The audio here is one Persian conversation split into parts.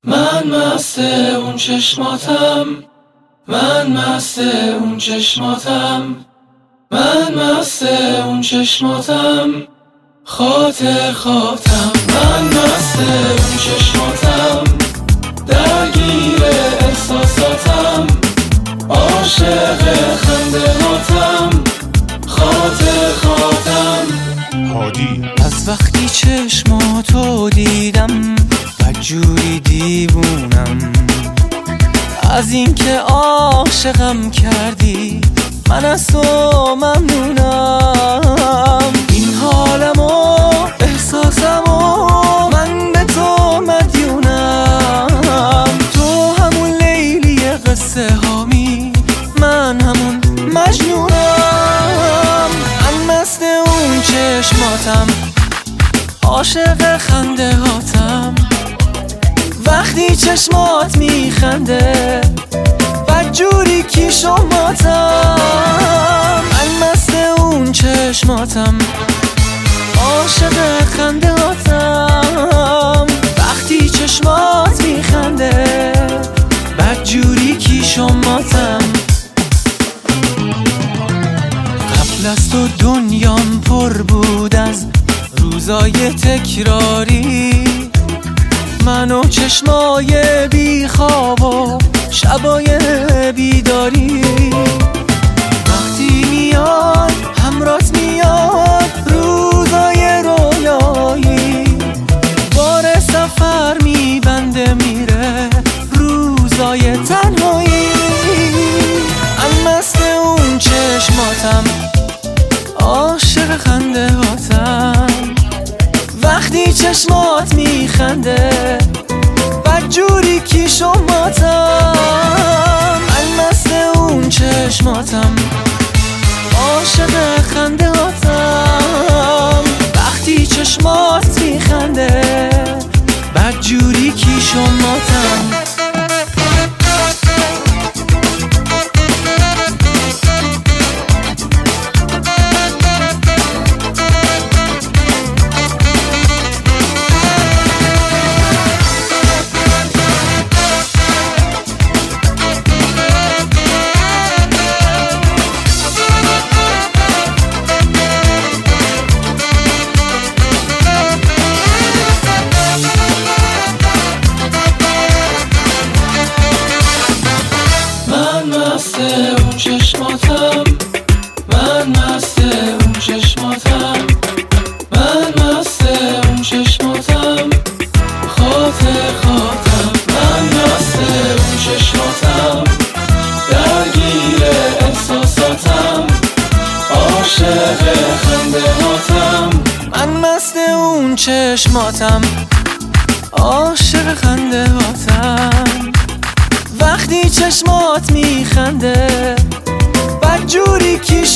من مست اون چشماتم، من مست اون چشماتم، من مست اون چشماتم، خاطر خاطم. من مست اون چشماتم، درگیر احساساتم، عاشق خندهاتم، خاطر خاطم. هادی از وقتی چشماتو دیدم بدجوری دیوونم، از اینکه عاشقم کردی من از تو ممنونم. این حالمو احساسمو من به تو مدیونم. تو همون لیلی قصه هامی، من همون مجنونم. من مست اون چشماتم، عاشق خنده هاتم، وقتی چشمات میخنده بدجوری کیشوماتم. من مست اون چشماتم، عاشق خنده هاتم، وقتی چشمات میخنده بدجوری کیشوماتم. قبل از تو دنیام پر بود از روزای تکراری، من و چشمای بی خواب و شبای بیداری. وقتی میاد همرات میاد روزای رویایی، بار سفر میبنده میره روزای تنهایی. من مست اون چشماتم، عاشق خنده هاتم، وقتی چشمات میخنده بدجوری کیشوماتم. من مست اون چشماتم، عاشق خنده هاتم، وقتی چشمات میخنده بدجوری کیشوماتم. اون چشماتم، من مست اون چشماتم، من مست اون چشماتم، خاطر خاطم. من مست اون چشماتم، درگیر احساساتم، عاشق خندهاتم. من مست اون چشماتم، عاشق خنده هاتم، وقتی چشمات میخنده بدجوری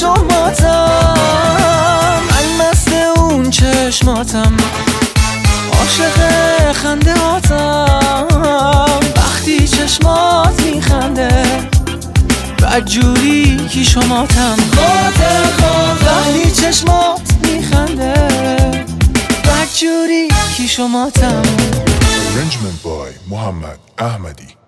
کیشوماتم. من مست اون چشماتم، عاشق خنده هاتم، وقتی چشمات میخنده بدجوری کیشوماتم. خاطر خاطم، وقتی چشمات میخنده بدجوری کیشوماتم. Arrangement by Muhammad Ahmadi.